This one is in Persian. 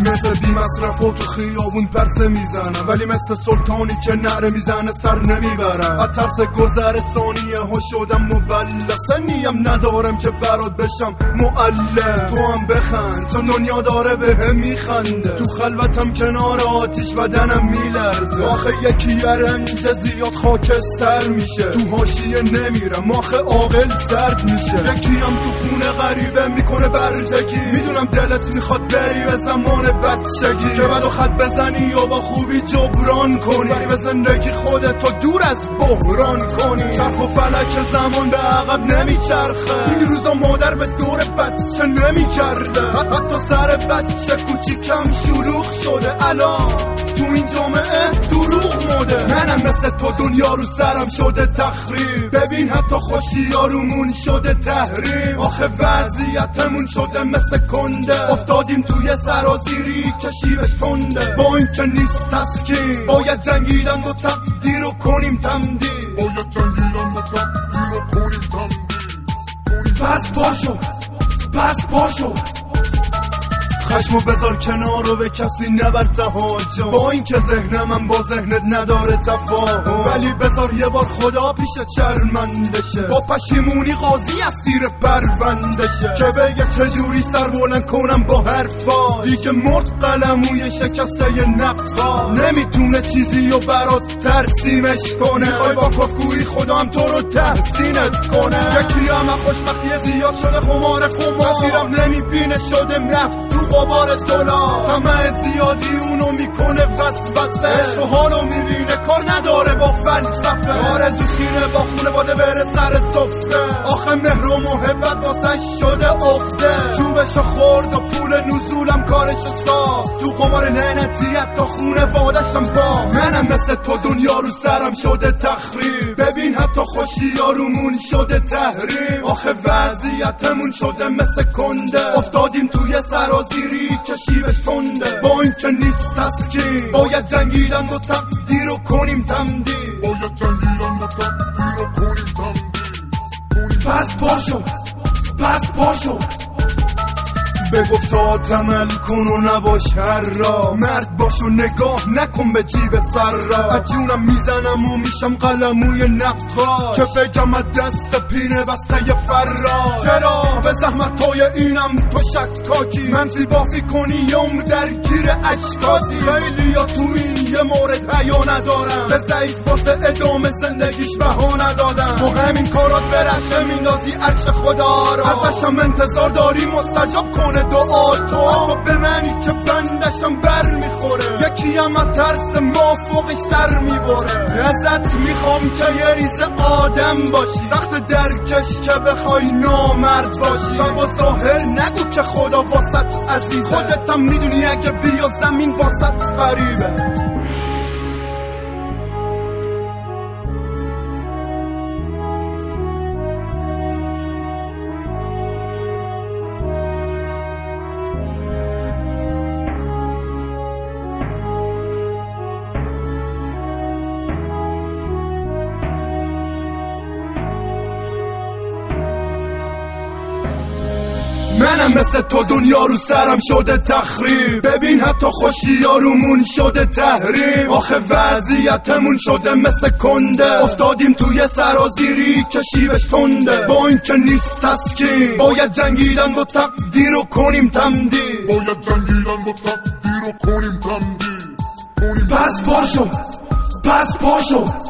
مثل بی مصرف و تو خیابون پرسه میزنم، ولی مثل سلطانی که نعره میزنه سر نمیبرم. از ترس گذر ثانیه ها شدم مبلغ، سنیم ندارم که برات بشم معلم. تو هم بخند چون دنیا داره به میخنده، تو خلوتم کنار آتیش بدنم میلرزه. آخه یکی رنج زیاد خاکستر میشه، تو حاشیه نمیرم آخه عاقل زرد میشه. یکی هم تو خونه غریبه میکنه بردگی، میدونم دلت میخواد بری به زمان بچگی که بعدو خط بزنی و با خوبی جبران کنی، بری به زندگی خودتو دور از بحران کنی. چرخ و فلک زمان به عقب نمیچرخه، این روزا مادر به دور بچه نمیکرده. حتی سر بچه کوچیکم شلوغ شده، الان تو این جامعه دروغ موده. منم مثل تو دنیا رو سرم شده تخریب، ببین حتی خوشیارومون شده تحریم. آخه وضعیتمون شده مثل کنده، افتادیم توی سرازیری که شیبش تنده. با این که نیست تسکین باید جنگیدن و تقدیر رو کنیم تمدید، باید جنگیدن و تقدیر رو کنیم تمدید. پس پاشو خشمو بذار کنار و به کسی نبر تهاجم، با این که ذهنم با ذهنت نداره تفاهم. ولی بذار یه بار خدا پیش شرمنده شه، با پشیمونی قاضی اسیر پرونده شه، که بگه چجوری سر بلند کنم با حرفا. دیگه مرد قلموی شکسته نقا، نمیتونه چیزی رو برات ترسیمش کنه. میخوای با کفگویی خدا هم تو رو تحسینت کنه. یکی هم خوشبختی زیاد شده خمار مسیرم نمیبینه شده مفتوح بار دلار. طمع زیادی اونو میکنه وسوسه، عشق و حالو میبینه کار نداره با فلسفه. آرزوشینه با خونه باده بره سر سفره، آخه مهر و محبت واسه شده عقده. چوبشو خورد و پول نزولم کارشو ساخت، تو قمار لعنتیت تا خونه وادشم با. منم مثل تو دنیا رو سرم شده تخریب، ببین حتی خوشیارومون شده تحریم. آخه وضعیتمون شده مثل کنده، افتادیم توی سرازیری که شیبش تنده. با این که نیست تسکین باید جنگیدن و تقدیر رو کنیم تمدید، باید جنگیدن و تقدیر رو کنیم تمدید. پس پاشو به گفتات عمل کن و نباش هر را، مرد باش و نگاه نکن به جیب سر را. از جونم میزنم و میشم قلموی نقا، که بگم از دست پینه بسته فرا. چرا به زحمتای اینم تو شکاکی، منفی بافی کنی عمر درگیر اشتادی. خیلی یا تو این یه مورد حیا ندارم، به ضعیف واسه ادامه زندگیش بها ندادم. با همین کارات برشه میندازی عرش خدا را، ازشم انتظار داری مستجاب کنه دعا تو به منی که بندشم بر میخوره. یکی هم از ترس ما فوقش سر میبره. ازت میخوام که یه ریز آدم باشی، سخت درکش که بخوای نامرد باشی. و با ظاهر نگو که خدا واسط عزیزه، خودت هم میدونی اگه بیاد زمین واسط غریبه. منم مثل تو دنیا رو سرم شده تخریب، ببین حتی خوشیارومون شده تحریم. آخه وضعیتمون شده مثل کنده، افتادیم توی سرازیری که شیبش تنده. با این که نیست تسکین باید جنگیدن و تقدیر رو کنیم تمدید، باید جنگیدن و تقدیر رو کنیم تمدید. پس پاشو